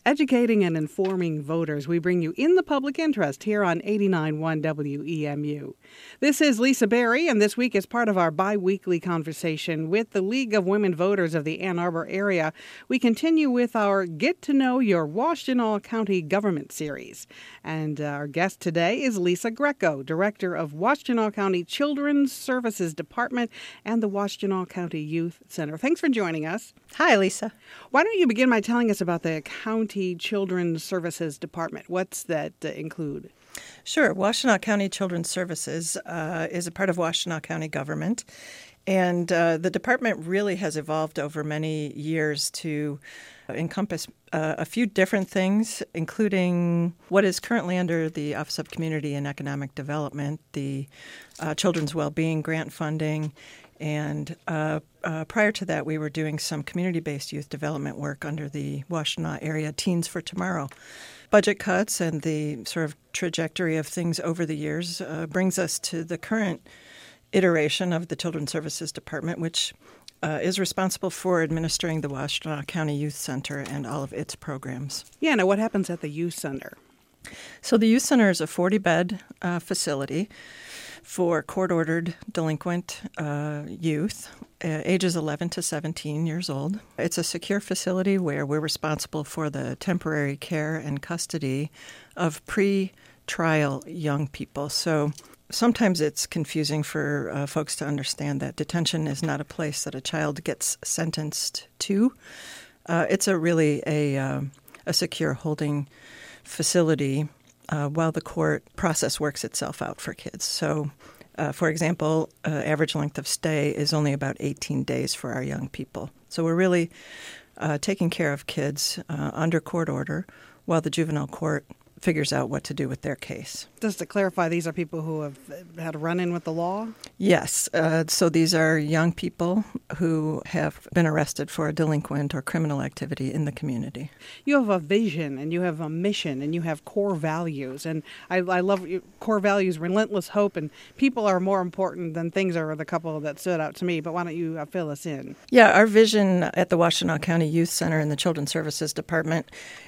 Educating and informing voters, we bring you In the Public Interest here on 89.1 WEMU. This is Lisa Berry, and this week, as part of our bi-weekly conversation with the League of Women Voters of the Ann Arbor area, we continue with our Get to Know Your Washtenaw County Government series. And our guest today is Lisa Greco, Director of Washtenaw County Children's Services Department and the Washtenaw County Youth Center. Thanks for joining us. Hi, Lisa. Why don't you begin by telling us about the County Children's Services Department? What's that include? Sure. Washtenaw County Children's Services is a part of Washtenaw County government. And the department really has evolved over many years to encompass a few different things, including what is currently under the Office of Community and Economic Development, the Children's Wellbeing Grant Funding. And prior to that, we were doing some community-based youth development work under the Washtenaw Area Teens for Tomorrow. Budget cuts and the sort of trajectory of things over the years brings us to the current iteration of the Children's Services Department, which is responsible for administering the Washtenaw County Youth Center and all of its programs. Yeah, now what happens at the Youth Center? So the Youth Center is a 40-bed facility for court-ordered delinquent youth, ages 11 to 17 years old. It's a secure facility where we're responsible for the temporary care and custody of pre-trial young people. So sometimes it's confusing for folks to understand that detention is not a place that a child gets sentenced to. It's really a secure holding facility while the court process works itself out for kids. So, for example, average length of stay is only about 18 days for our young people. So we're really taking care of kids under court order while the juvenile court figures out what to do with their case. Just to clarify, these are people who have had a run-in with the law? Yes. So these are young people who have been arrested for a delinquent or criminal activity in the community. You have a vision, and you have a mission, and you have core values. And I love core values, relentless hope, and people are more important than things are the couple that stood out to me. But why don't you fill us in? Yeah, our vision at the Washtenaw County Youth Center and the Children's Services Department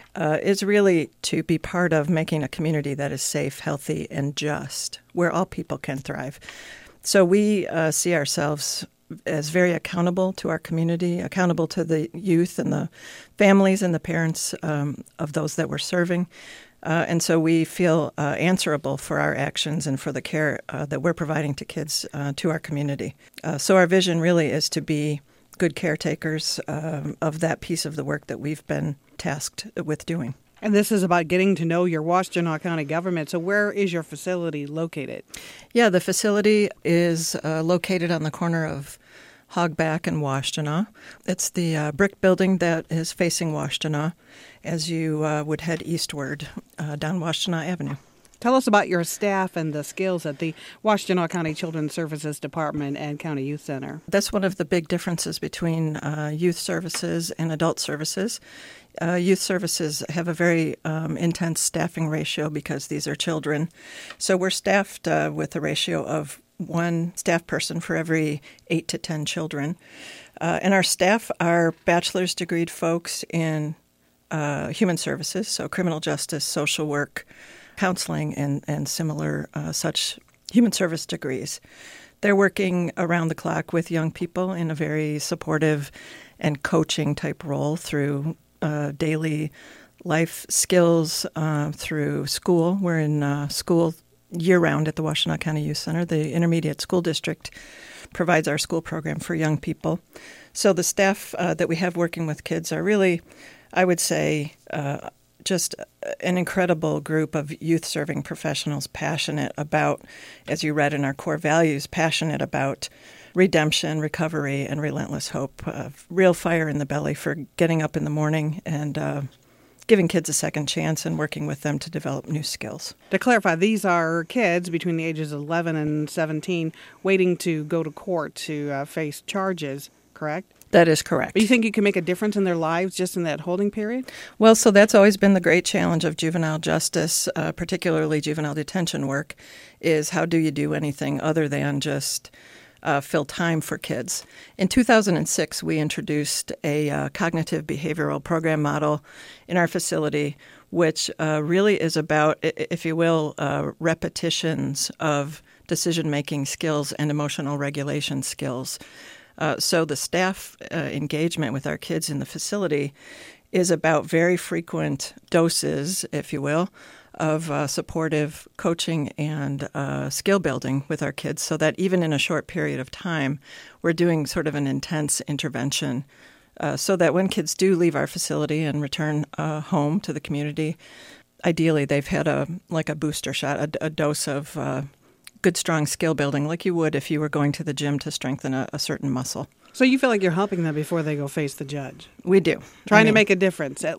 is really to be part of making a community that is safe, healthy, and just, where all people can thrive. So we see ourselves as very accountable to our community, accountable to the youth and the families and the parents of those that we're serving. And so we feel answerable for our actions and for the care that we're providing to kids to our community. So our vision really is to be good caretakers of that piece of the work that we've been tasked with doing. And this is about getting to know your Washtenaw County government. So where is your facility located? Yeah, the facility is located on the corner of Hogback and Washtenaw. It's the brick building that is facing Washtenaw as you would head eastward down Washtenaw Avenue. Tell us about your staff and the skills at the Washtenaw County Children's Services Department and County Youth Center. That's one of the big differences between youth services and adult services. Youth services have a very intense staffing ratio because these are children. So we're staffed with a ratio of one staff person for every 8 to 10 children. And our staff are bachelor's degreed folks in human services, so criminal justice, social work, counseling, and similar such human service degrees. They're working around the clock with young people in a very supportive and coaching type role through daily life skills, through school. We're in school year-round at the Washtenaw County Youth Center. The Intermediate School District provides our school program for young people. So the staff that we have working with kids are really, I would say, just an incredible group of youth-serving professionals passionate about, as you read in our core values, passionate about redemption, recovery, and relentless hope. Real fire in the belly for getting up in the morning and giving kids a second chance and working with them to develop new skills. To clarify, these are kids between the ages of 11 and 17 waiting to go to court to face charges, correct? That is correct. But you think you can make a difference in their lives just in that holding period? Well, so that's always been the great challenge of juvenile justice, particularly juvenile detention work, is how do you do anything other than just fill time for kids. In 2006, we introduced a cognitive behavioral program model in our facility, which really is about, if you will, repetitions of decision-making skills and emotional regulation skills. So the staff engagement with our kids in the facility is about very frequent doses, if you will, of supportive coaching and skill building with our kids, so that even in a short period of time, we're doing sort of an intense intervention so that when kids do leave our facility and return home to the community, ideally they've had a booster shot, a dose of good, strong skill building like you would if you were going to the gym to strengthen a certain muscle. So you feel like you're helping them before they go face the judge? We do. Trying to make a difference at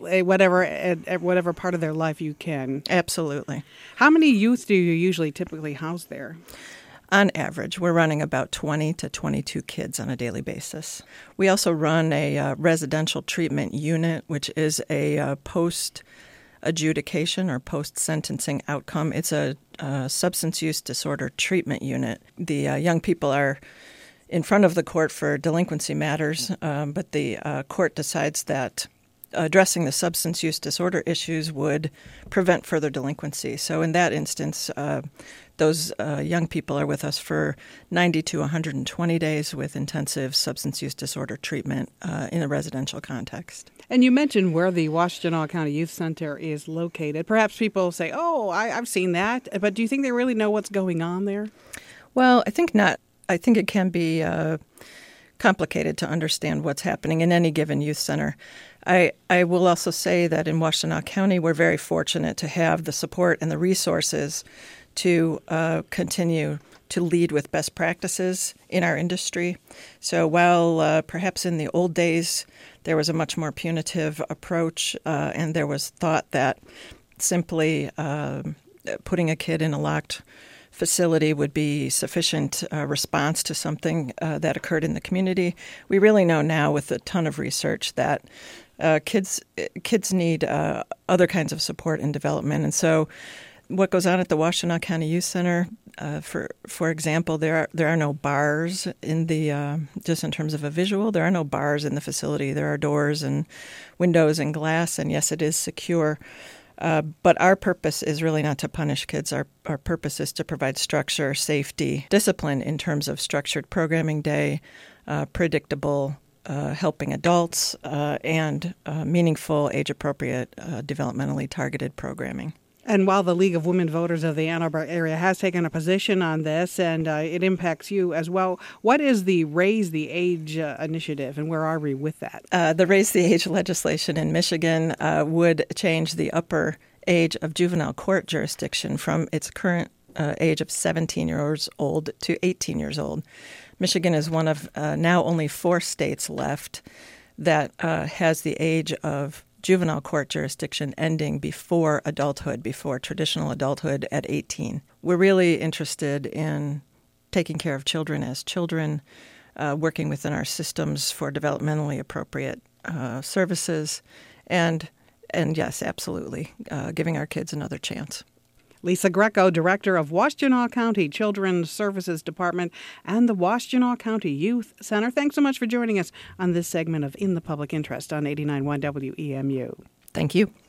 whatever part of their life you can. Absolutely. How many youth do you usually typically house there? On average, we're running about 20 to 22 kids on a daily basis. We also run a residential treatment unit, which is a post-adjudication or post-sentencing outcome. It's a substance use disorder treatment unit. The young people are in front of the court for delinquency matters, but the court decides that addressing the substance use disorder issues would prevent further delinquency. So in that instance, those young people are with us for 90 to 120 days with intensive substance use disorder treatment in a residential context. And you mentioned where the Washtenaw County Youth Center is located. Perhaps people say, oh, I've seen that, but do you think they really know what's going on there? Well, I think not. I think it can be complicated to understand what's happening in any given youth center. I will also say that in Washtenaw County, we're very fortunate to have the support and the resources to continue to lead with best practices in our industry. So while perhaps in the old days there was a much more punitive approach and there was thought that simply putting a kid in a locked facility would be sufficient response to something that occurred in the community, we really know now with a ton of research that kids need other kinds of support and development. And so what goes on at the Washtenaw County Youth Center, for example, there are no bars in the, just in terms of a visual, there are no bars in the facility. There are doors and windows and glass, and yes, it is secure. But our purpose is really not to punish kids. Our purpose is to provide structure, safety, discipline in terms of structured programming day, predictable helping adults, and meaningful, age-appropriate, developmentally targeted programming. And while the League of Women Voters of the Ann Arbor area has taken a position on this, and it impacts you as well, what is the Raise the Age initiative, and where are we with that? The Raise the Age legislation in Michigan would change the upper age of juvenile court jurisdiction from its current age of 17 years old to 18 years old. Michigan is one of now only 4 states left that has the age of juvenile court jurisdiction ending before adulthood, before traditional adulthood at 18. We're really interested in taking care of children as children, working within our systems for developmentally appropriate services, and yes, absolutely, giving our kids another chance. Lisa Greco, Director of Washtenaw County Children's Services Department and the Washtenaw County Youth Center. Thanks so much for joining us on this segment of In the Public Interest on 89.1 WEMU. Thank you.